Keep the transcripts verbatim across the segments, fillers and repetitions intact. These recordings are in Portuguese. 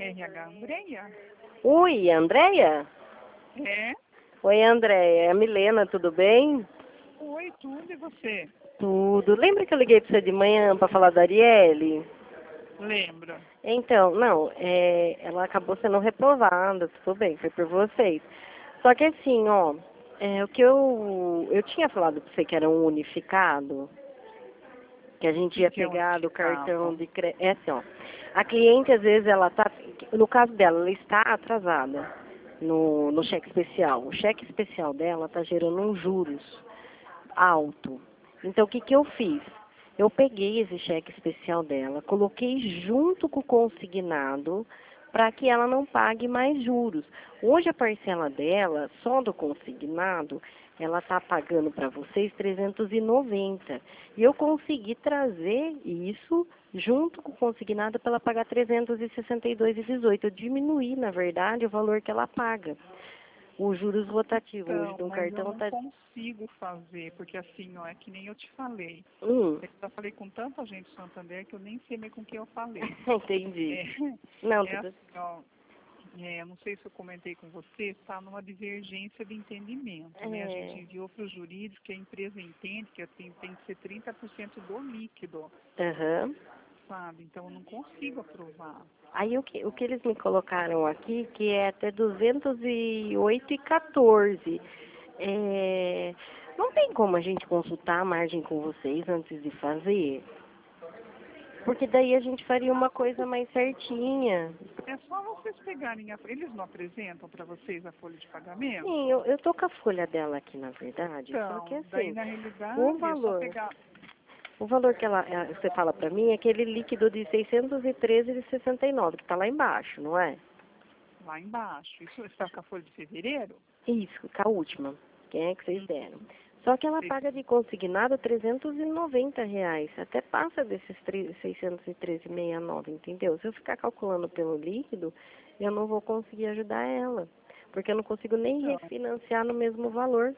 R H Andréia? Oi, Andréia? É? Oi, Andréia. É a Milena, tudo bem? Oi, tudo e você? Tudo. Lembra que eu liguei para você de manhã para falar da Arielle? Lembro. Então, não, é, ela acabou sendo reprovada, tudo bem, foi por vocês. Só que assim, ó, é, o que eu, eu tinha falado para você que era um unificado, que a gente O ia que é pegar do cartão unificado? de crédito. É assim, ó, a cliente às vezes ela tá, no caso dela, ela está atrasada no, no cheque especial. O cheque especial dela está gerando um juros alto. Então, o que, que eu fiz? Eu peguei esse cheque especial dela, coloquei junto com o consignado para que ela não pague mais juros. Hoje, a parcela dela, só do consignado, ela está pagando para vocês trezentos e noventa. E eu consegui trazer isso junto com o consignado para ela pagar trezentos e sessenta e dois reais e dezoito. Eu diminuí, na verdade, o valor que ela paga. Os juros rotativos hoje Então, de um mas eu cartão não está... consigo fazer, porque assim, ó, é que nem eu te falei. Hum. Eu já falei com tanta gente do Santander que eu nem sei mais com quem eu falei. Entendi. É, Não, é tudo... assim, ó, é, não sei se eu comentei com você, está numa divergência de entendimento, né? A gente É... enviou para o jurídico que a empresa entende que assim, tem que ser trinta por cento do líquido, Aham. sabe? Então eu não consigo aprovar. Aí o que, o que eles me colocaram aqui, que é até duzentos e oito e quatorze. É... Não tem como a gente consultar a margem com vocês antes de fazer? Porque daí a gente faria uma coisa mais certinha. É só vocês pegarem a... Eles não apresentam para vocês a folha de pagamento? Sim, eu, eu tô com a folha dela aqui, na verdade, só que Então, daí assim, na o realidade é só valor, pegar o valor que ela, eh, você fala pra mim é aquele líquido de seiscentos e treze e sessenta e nove, que tá lá embaixo, não é? lá embaixo. Isso está com a folha de fevereiro? Isso, com a última. Quem é que vocês Hum, deram? Só que ela sei. paga de consignado trezentos e noventa reais. Até passa desses tre- seiscentos e treze reais e sessenta e nove, entendeu? Se eu ficar calculando pelo líquido, eu não vou conseguir ajudar ela. Porque eu não consigo nem Então, refinanciar no mesmo valor.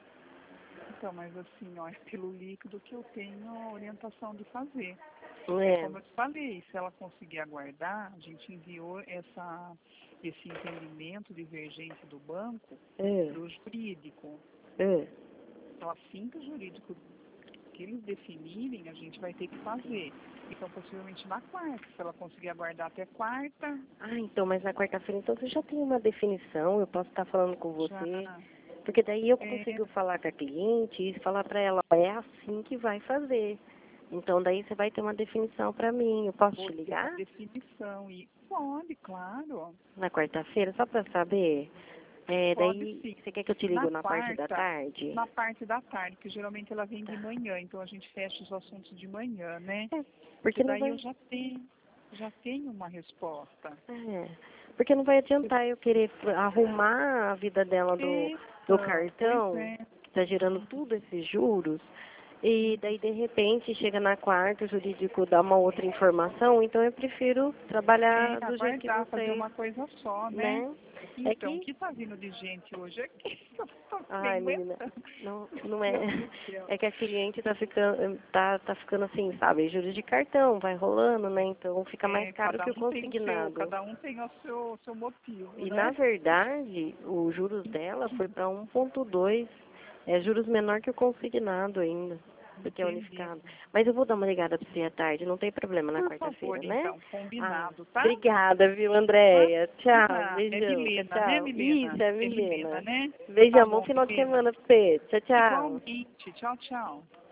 então, mas assim, ó, é pelo líquido que eu tenho a orientação de fazer. É É, como eu te falei, se ela conseguir aguardar, a gente enviou essa, esse entendimento divergente do banco é, para o jurídico. é. Então, assim que o jurídico que eles definirem, a gente vai ter que fazer. Então, possivelmente na quarta, se ela conseguir aguardar até quarta, Ah, então, mas na quarta-feira, então você já tem uma definição, eu posso estar falando com já você. Porque daí eu é, consigo falar com a cliente e falar para ela, ó, é assim que vai fazer. Então daí você vai ter uma definição para mim. Eu posso vou te ter uma ligar definição. E pode, claro, na quarta-feira, só para saber? É, pode daí, sim. você quer que eu te Na ligo na parte da quarta, tarde? na parte da tarde, que geralmente ela vem de Tá. manhã, então a gente fecha os assuntos de manhã, né? É, Que porque não daí eu vai. já tenho, já tenho uma resposta. É, porque não vai adiantar eu querer arrumar a vida dela do, do Então, pois cartão, é. que está gerando tudo esses juros, e daí de repente chega na quarta, o jurídico dá uma outra informação, então eu prefiro É, trabalhar do jeito que aguardar, fazer vocês, uma coisa só, né? né? É Então, o que, que tá vindo de gente hoje aqui, eu tô nem ai menina, aguentando. não, não é, Meu Deus do céu. é que a cliente tá ficando, tá, tá ficando assim, sabe, juros de cartão, vai rolando, né? Então fica mais É, caro cada que o um tem o seu, consignado. cada um tem o seu, seu motivo, E na né? verdade, os juros dela foi para um ponto dois, é juros menor que o consignado ainda, porque é Entendi. unificado. Mas eu vou dar uma ligada para você à tarde, não tem problema na Por quarta-feira, favor, né? então, Ah, combinado, tá? obrigada, viu, Tá? Andréia? De Tchau, nada. É beijão, tchau, Milena, né, tchau. Milena? Isso, é É Milena, Milena. né? Tá Beijão, bom bom, final de Milena. semana pra você. Tchau, tchau. Igualmente. Tchau, tchau.